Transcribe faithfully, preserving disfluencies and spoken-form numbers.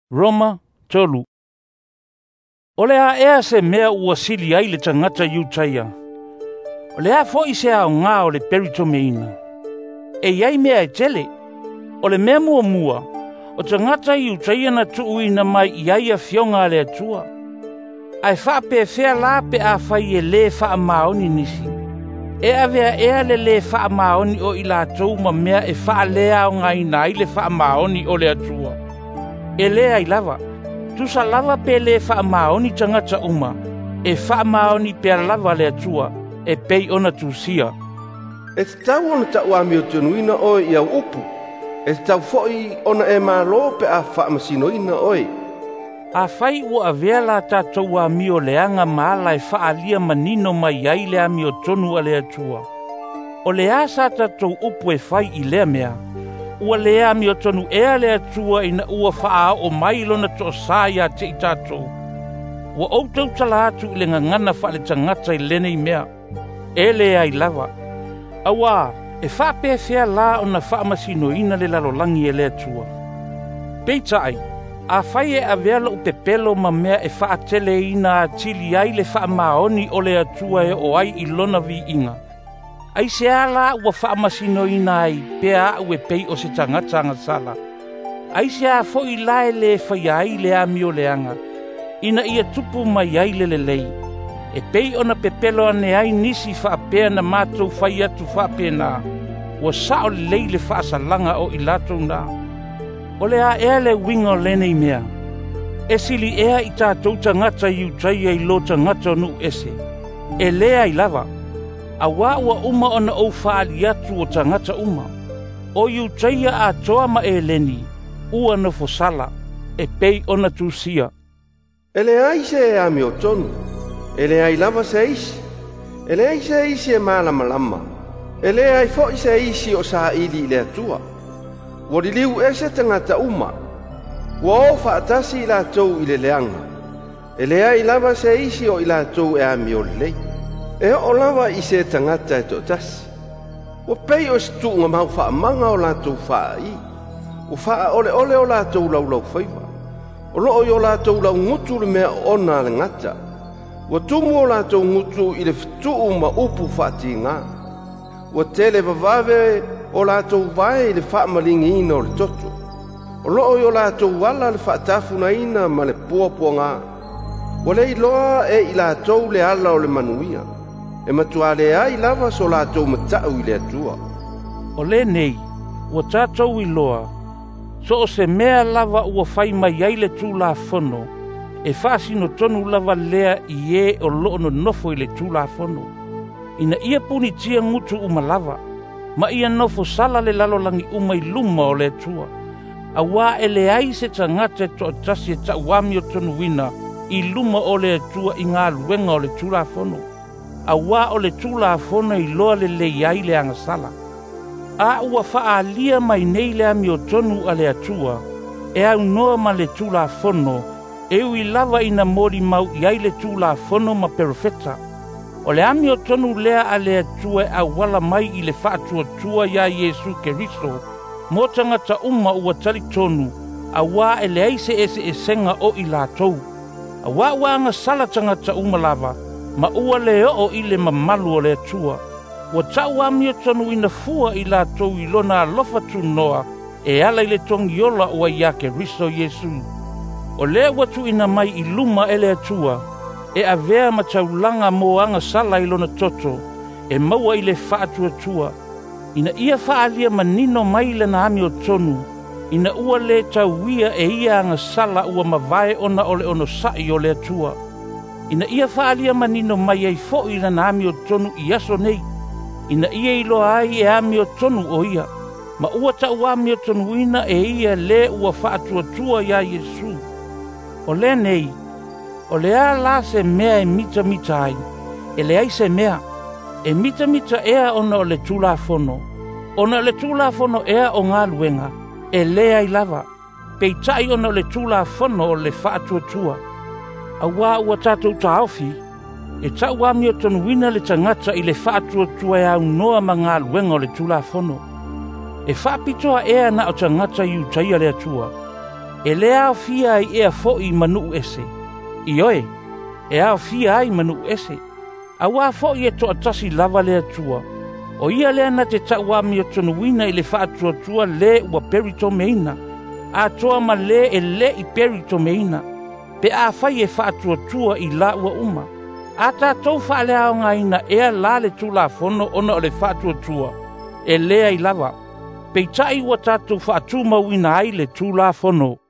Roma tolu. Ole a ea se mea ua sili ai le tangata iutaia. Ole a fo i se au ngā o le peritomeina. E iai mea e tele. Ole mea mua mua. O tangata iutaia na tuuina mai iai a fionga le atua. Ai wha pe fea la pe a whai e le wha maoni nisi. E a vea ea le le wha maoni o ila tau ma mea e wha lea o ngai nai le wha maoni o le atua. E lea i lava. Tusa lava pe le wha maoni tangata uma. E wha maoni pe lava le atua. E pei ona tusia. E te tau ona ta uami o tunuina oe i au upu. E te tau foi ona e malo pe a wha masinoina oe. A whai ua avea la tātou a mio leanga maala e wha alia manino mai ai lea mio tonu a lea tua. O lea sa tātou upu e whai i lea mea. Ua lea mio tonu ea lea tua ina ua wha o mai lona to saia te i tātou. Ua outau tala atu i le ngangana wha le tangata i lene i mea. E lea i lava. Awa, e wha pe fea la o na wha masino ina le lalolangi e lea tua. Peita ai. A whai e avela u pepelo ma mea e wha tele ina a tili ai le wha maoni o le atua e o ai i lona vi inga. Ai se ala ua wha masino ina ai pea au e pei o se tangata sala. Ai se a fo i lae le whai ai le ami o leanga. Ina ia tupu mai ai le le lei. E pei ona pepelo ane ai nisi wha pea na mātou whai atu wha pea na. Ua sao le lei le wha salanga o i latou na. O le a ea le winga o lene i mea. E sili ea i tātou tangata i utaia i lo tangata nu ese. E lea i lava. A wā ua uma ona o whaali atu o tangata uma. O i utaia a toa ma e leni. Ua na fosala. E pei ona tūsia. E le ai se e ami o tonu. E le ai lava se isi. E le ai se isi e malama lama. E le ai fo i se isi o sa ili i le atua. Wari liu e se tangata uma. Wa o whaatasi i la tau i le leanga. E lea i lava se isi o i la tau e ami o lei. E o lava i se tangata e to tasi. Wa pei o se tu nga mau wha manga o la tau wha i. O wha ole ole o la tau lau lau whaiwa. O loo i o la tau lau ngutu le mea ona le ngata. Wa tumu o la tau ngutu i le fitu ma upu whaati ngā. Wa tele vavave o lātou vai le whaamalingi ina o le toto. O loo i o lātou wala le whaatafuna ina ma le puapua ngā. O le iloa e i lātou le ala o le manuia. E matua le ai lava so lātou matau i le atua. O le nei, ua tātou i loa. So o se mea lava ua whai mai ai le tū la whono. E whaasino tonu lava lea i e o loo no nofo i le tū la whono. Ina ia puni tia ngutu umalava. Ma ia nofo sala le lalolangi umai luma o le tua. A wā e le ai se tangata e to atasi e ta wami o tonu wina i luma o le tua i ngā luenga o le tūla fono. A wā o le tūla fono i loa le le iai le anga sala. A ua wha lia mai nei le ami o tonu a le atua e au noa ma le tūla fono e ui lava ina mori mau iai le tūla fono ma perfeta. O le ami o tonu lea a le atua e awala mai i le whaatua tua ia Yesu Keriso. Mo tangata uma ua tali tonu, a wā e le aise ese e senga o i lātou. A wā wanga sala tangata uma lava, ma ua le o i le mamalu o le atua. Ua tau ami o tonu ina fua i lātou i lona alofa tu noa, e ala i le tongi ola ua ia Keriso Yesu. O le watu ina mai i luma e le atua, e avea ma taulanga mo anga sala i lona toto, e maua i le whaatua tua. Ina ia whaalia manino mai le na ami o tonu, ina ua le tauia e ia anga sala ua mavae ona ole ono sai o le atua. Ina ia whaalia manino mai ei fo i le na ami o tonu i aso nei. Ina ia ilo ai e ami o tonu o ia, ma ua tau ami o tonu ina e ia le ua whaatua tua ia Yesu. O le nei, o lea la se mea e mita mita ai, e lea se mea, e mita mita ea ona o le tūla fono, ona o le tūla fono ea o ngā luenga, e lea i lava, peitai ona o le tūla fono o le whaatua tua. A wā ua tātou tāofi, e tau wami o tonu wina le tangata i le whaatua tua e au noa ma ngā luenga o le tūla fono. E whaapitoa ea na o tangata i utaia le atua, E lea fia ai ea fo'i manu ese. Ioe, e a fia ai manu ese. A wā fo'i e toa tasi lava lea tua. O ia lea na te tau wa mi o tonuina i le whaatua tua le ua perito meina. A toa ma le e le i perito meina. Pe a fai e whaatua tua i la ua uma. A tātou whaale ao ngaina ea la le tula fono ona o le whaatua tua. E lea i lava. Pei tai ua tātou whaatu mauina ai le tula fono.